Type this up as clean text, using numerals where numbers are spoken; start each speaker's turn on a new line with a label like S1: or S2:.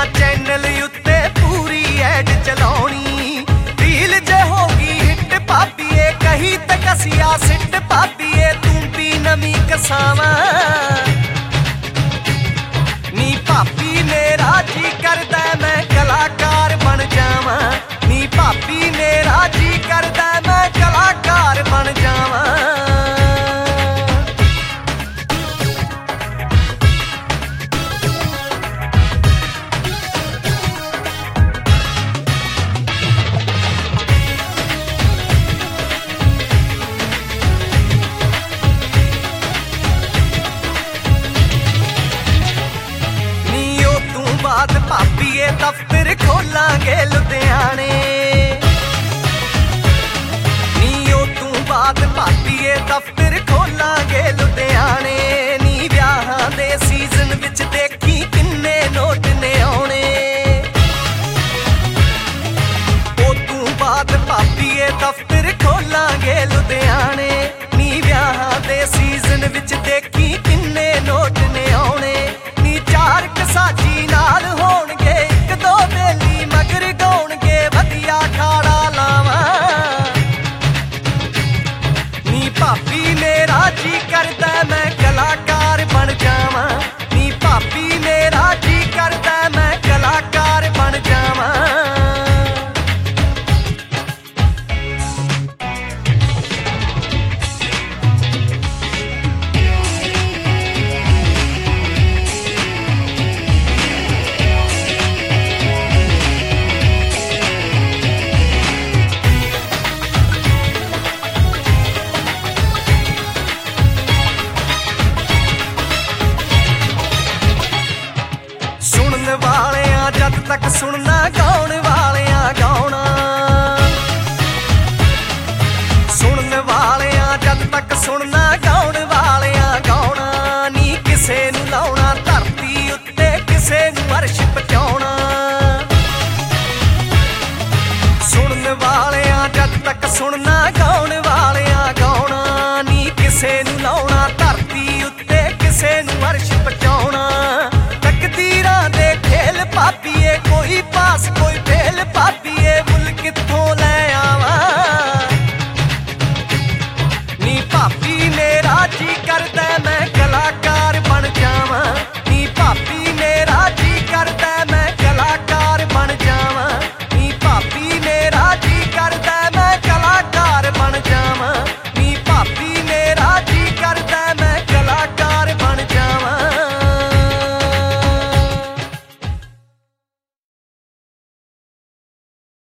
S1: channel उत्ते पूरी add चलाउणी reel जे होगी हिट भाभीए कही ते कसिया सिट भाभीए तू भी नवी कसावा नी भाभी मेरा जी करदा मैं कलाकार बन जावा नी भाभी मेरा जी करदा मैं कलाकार बन जावा बात भाभीए दफ्तर खोलांगे लुधियाने नी तू बात भाभीए दफ्तर खोलांगे लुधियाने नी ब्याहां दे सीजन विच देखी किन्ने नोट ने आउणे ओ तू बात भाभीए दफ्तर खोलांगे लुधियाने नी ब्याहां दे सीजन विच देखी किन्ने नोट ने आउणे नी चार कसाजी नाल होणगे एक दो बेली मगर गाउणगे वधिया खाड़ा लावा नी भाभी मेरा जी करदा मैं कलाकार बन जावा नी भाभी मेरा जी करदा मैं कलाकार बन जावा वालियां जद तक सुनना गाउण वालियां गाउणा सुनन वालियां जद तक सुनना गाउण वालियां गाउणा नी किसे नूं लाउणा धरती उत्ते किसे नूं अर्श पहुंचा